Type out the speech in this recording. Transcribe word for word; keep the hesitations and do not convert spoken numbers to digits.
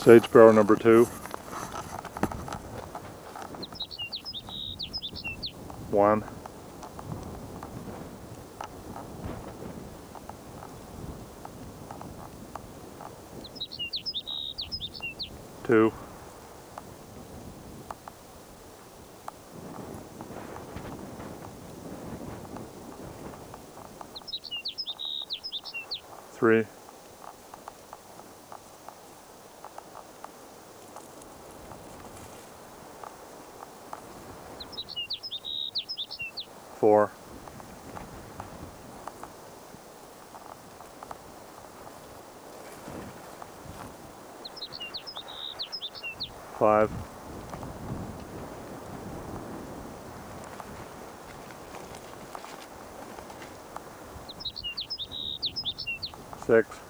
Sage sparrow number two. One. Two. Three. Four. Five. Six.